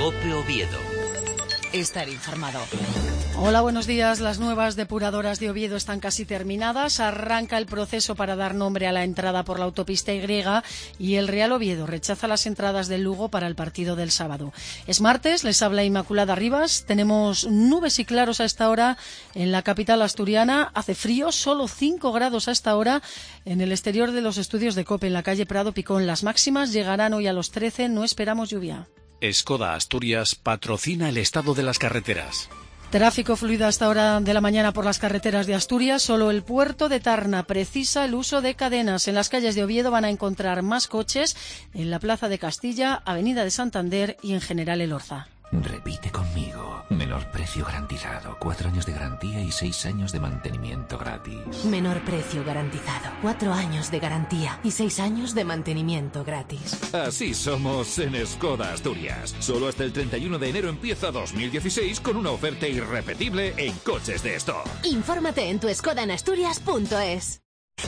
COPE Oviedo. Estar informado. Hola, buenos días. Las nuevas depuradoras de Oviedo están casi terminadas. Arranca el proceso para dar nombre a la entrada por la autopista Y y el Real Oviedo rechaza las entradas del Lugo para el partido del sábado. Es martes, les habla Inmaculada Rivas. Tenemos nubes y claros a esta hora en la capital asturiana. Hace frío, solo 5 grados a esta hora en el exterior de los estudios de COPE en la calle Prado Picón. Las máximas llegarán hoy a los 13, no esperamos lluvia. Skoda Asturias patrocina el estado de las carreteras. Tráfico fluido a esta hora de la mañana por las carreteras de Asturias. Solo el puerto de Tarna precisa el uso de cadenas. En las calles de Oviedo van a encontrar más coches en la Plaza de Castilla, Avenida de Santander y en general el Orza. Repite conmigo. Menor precio garantizado. 4 años de garantía y 6 años de mantenimiento gratis. Menor precio garantizado. 4 años de garantía y 6 años de mantenimiento gratis. Así somos en Skoda Asturias. Solo hasta el 31 de enero empieza 2016 con una oferta irrepetible en coches de stock. Infórmate en tu skodanasturias.es.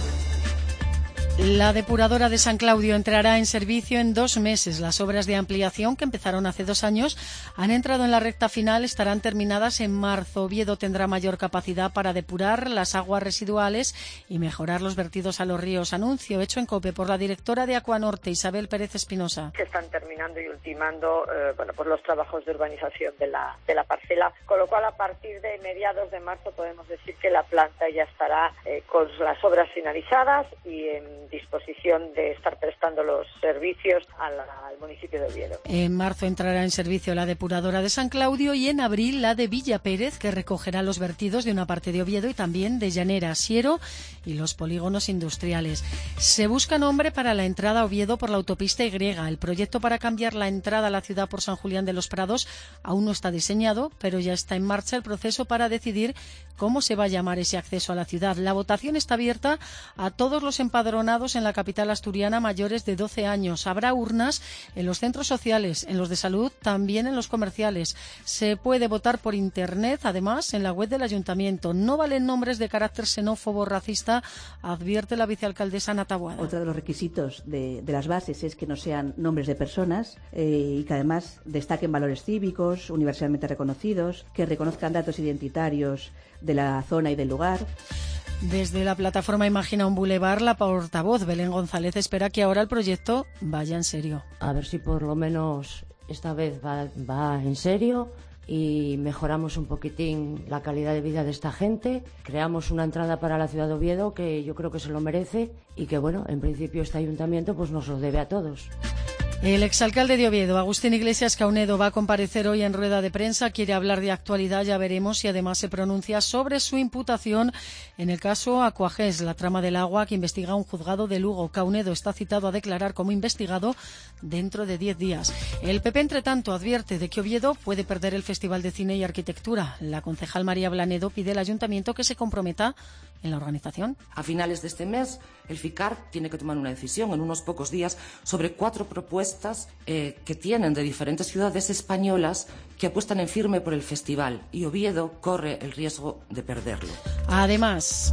La depuradora de San Claudio entrará en servicio en 2 meses. Las obras de ampliación, que empezaron hace 2 años, han entrado en la recta final, estarán terminadas en marzo. Oviedo tendrá mayor capacidad para depurar las aguas residuales y mejorar los vertidos a los ríos. Anuncio hecho en COPE por la directora de Acuanorte, Isabel Pérez Espinosa. Se están terminando y ultimando pues los trabajos de urbanización de la parcela, con lo cual a partir de mediados de marzo podemos decir que la planta ya estará con las obras finalizadas y en disposición de estar prestando los servicios al municipio de Oviedo. En marzo entrará en servicio la depuradora de San Claudio y en abril la de Villa Pérez, que recogerá los vertidos de una parte de Oviedo y también de Llanera, Siero y los polígonos industriales. Se busca nombre para la entrada a Oviedo por la autopista Y. El proyecto para cambiar la entrada a la ciudad por San Julián de los Prados aún no está diseñado, pero ya está en marcha el proceso para decidir cómo se va a llamar ese acceso a la ciudad. La votación está abierta a todos los empadronados en la capital asturiana mayores de 12 años. Habrá urnas en los centros sociales, en los de salud, también en los comerciales. Se puede votar por internet, además, en la web del ayuntamiento. No valen nombres de carácter xenófobo o racista, advierte la vicealcaldesa Ana Taboada. Otro de los requisitos de las bases es que no sean nombres de personas y que además destaquen valores cívicos universalmente reconocidos, que reconozcan datos identitarios de la zona y del lugar. Desde la plataforma Imagina un Boulevard, la portavoz Belén González espera que ahora el proyecto vaya en serio. A ver si por lo menos esta vez va en serio y mejoramos un poquitín la calidad de vida de esta gente. Creamos una entrada para la ciudad de Oviedo que yo creo que se lo merece y que, bueno, en principio este ayuntamiento pues nos lo debe a todos. El exalcalde de Oviedo, Agustín Iglesias Caunedo, va a comparecer hoy en rueda de prensa. Quiere hablar de actualidad, ya veremos, y además se pronuncia sobre su imputación en el caso Aquagés, la trama del agua que investiga un juzgado de Lugo. Caunedo está citado a declarar como investigado dentro de 10 días. El PP, entre tanto, advierte de que Oviedo puede perder el Festival de Cine y Arquitectura. La concejal María Blanedo pide al ayuntamiento que se comprometa en la organización. A finales de este mes, el FICAR tiene que tomar una decisión en unos pocos días sobre 4 propuestas que tienen de diferentes ciudades españolas que apuestan en firme por el festival, y Oviedo corre el riesgo de perderlo. Además,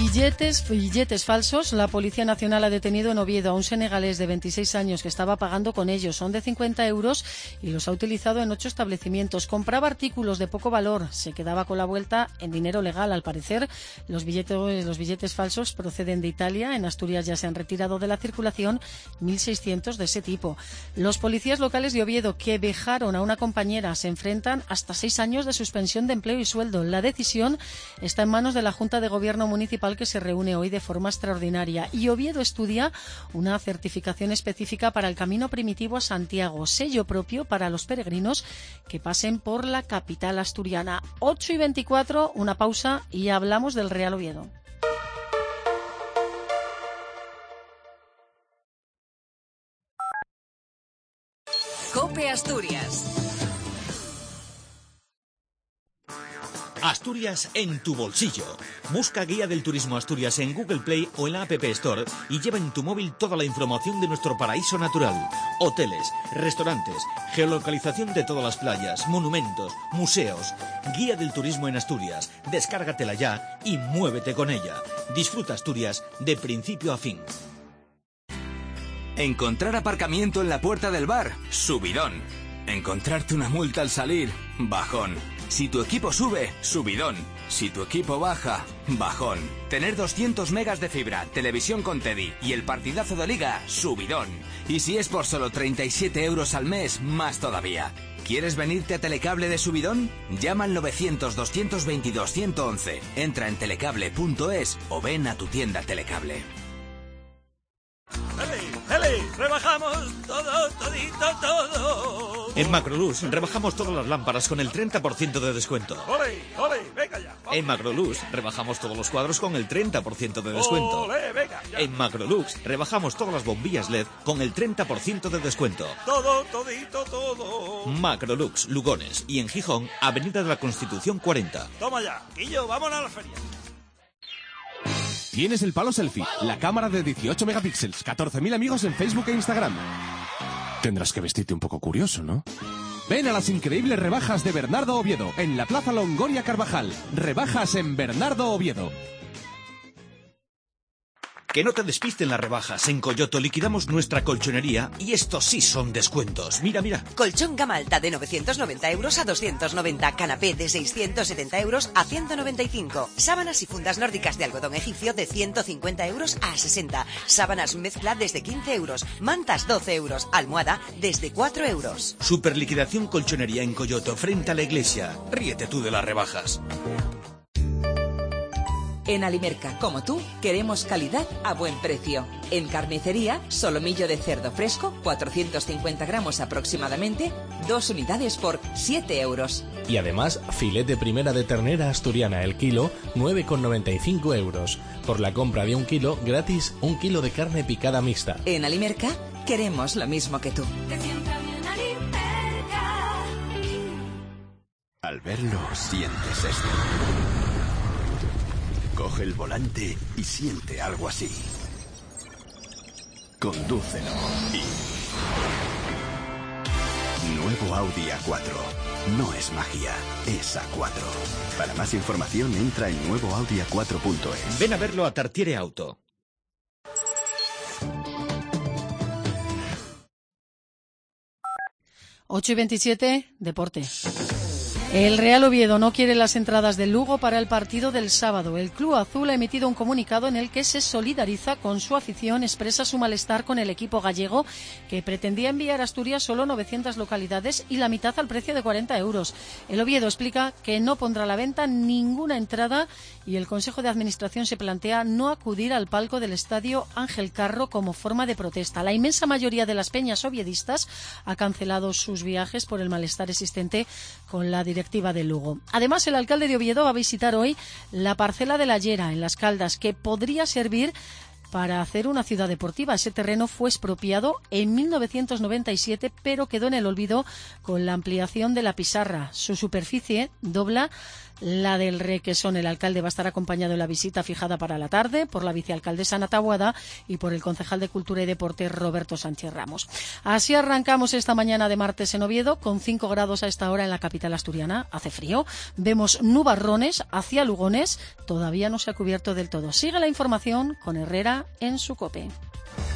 billetes falsos. La Policía Nacional ha detenido en Oviedo a un senegalés de 26 años que estaba pagando con ellos. Son de 50 euros y los ha utilizado en 8 establecimientos. Compraba artículos de poco valor, se quedaba con la vuelta en dinero legal. Al parecer, los billetes falsos proceden de Italia. En Asturias ya se han retirado de la circulación 1.600 de ese tipo. Los policías locales de Oviedo que vejaron a una compañera se enfrentan hasta 6 años de suspensión de empleo y sueldo. La decisión está en manos de la Junta de Gobierno Municipal, que se reúne hoy de forma extraordinaria. Y Oviedo estudia una certificación específica para el Camino Primitivo a Santiago, sello propio para los peregrinos que pasen por la capital asturiana. 8:24, una pausa y hablamos del Real Oviedo. COPE Asturias. Asturias en tu bolsillo. Busca Guía del Turismo Asturias en Google Play o en la App Store y lleva en tu móvil toda la información de nuestro paraíso natural. Hoteles, restaurantes, geolocalización de todas las playas, monumentos, museos. Guía del Turismo en Asturias. Descárgatela ya y muévete con ella. Disfruta Asturias de principio a fin. Encontrar aparcamiento en la puerta del bar, subidón. Encontrarte una multa al salir, bajón. Si tu equipo sube, subidón. Si tu equipo baja, bajón. Tener 200 megas de fibra, televisión con Teddy y el partidazo de liga, subidón. Y si es por solo 37 euros al mes, más todavía. ¿Quieres venirte a Telecable de subidón? Llama al 900-222-111. Entra en telecable.es o ven a tu tienda Telecable. ¡Eli! ¡Rebajamos todo, todito, todo! En Macrolux rebajamos todas las lámparas con el 30% de descuento. ¡Ole! ¡Venga ya! En Macrolux rebajamos todos los cuadros con el 30% de descuento. ¡Ole! ¡Venga ya! En Macrolux rebajamos todas las bombillas LED con el 30% de descuento. Todo, todito, todo. Macrolux, Lugones y en Gijón, Avenida de la Constitución 40. Toma ya, Quillo, vámonos a la feria. Tienes el palo selfie, la cámara de 18 megapíxeles, 14.000 amigos en Facebook e Instagram. Tendrás que vestirte un poco curioso, ¿no? Ven a las increíbles rebajas de Bernardo Oviedo, en la Plaza Longoria Carvajal. Rebajas en Bernardo Oviedo. Que no te despisten las rebajas. En Coyoto liquidamos nuestra colchonería y estos sí son descuentos. Mira. Colchón gama alta de 990 euros a 290. Canapé de 670 euros a 195. Sábanas y fundas nórdicas de algodón egipcio de 150 euros a 60. Sábanas mezcla desde 15 euros. Mantas 12 euros. Almohada desde 4 euros. Superliquidación colchonería en Coyoto, frente a la iglesia. Ríete tú de las rebajas. En Alimerca, como tú, queremos calidad a buen precio. En carnicería, solomillo de cerdo fresco, 450 gramos aproximadamente, 2 unidades por 7 euros. Y además, filete primera de ternera asturiana el kilo, 9,95 euros. Por la compra de 1 kilo, gratis 1 kilo de carne picada mixta. En Alimerca, queremos lo mismo que tú. Al verlo, sientes esto. Coge el volante y siente algo así. Condúcelo y... Nuevo Audi A4. No es magia, es A4. Para más información entra en nuevoaudia4.es. Ven a verlo a Tartiere Auto. Ocho y 27, deporte. El Real Oviedo no quiere las entradas del Lugo para el partido del sábado. El Club Azul ha emitido un comunicado en el que se solidariza con su afición, expresa su malestar con el equipo gallego, que pretendía enviar a Asturias solo 900 localidades y la mitad al precio de 40 euros. El Oviedo explica que no pondrá a la venta ninguna entrada y el Consejo de Administración se plantea no acudir al palco del Estadio Ángel Carro como forma de protesta. La inmensa mayoría de las peñas oviedistas ha cancelado sus viajes por el malestar existente con la directiva de Lugo. Además, el alcalde de Oviedo va a visitar hoy la parcela de la Llera, en Las Caldas, que podría servir para hacer una ciudad deportiva. Ese terreno fue expropiado en 1997, pero quedó en el olvido con la ampliación de la Pisarra. Su superficie dobla la del Requesón. El alcalde va a estar acompañado en la visita fijada para la tarde por la vicealcaldesa Ana Taboada y por el concejal de Cultura y Deporte Roberto Sánchez Ramos. Así arrancamos esta mañana de martes en Oviedo, con 5 grados a esta hora en la capital asturiana. Hace frío. Vemos nubarrones hacia Lugones. Todavía no se ha cubierto del todo. Sigue la información con Herrera en su COPE.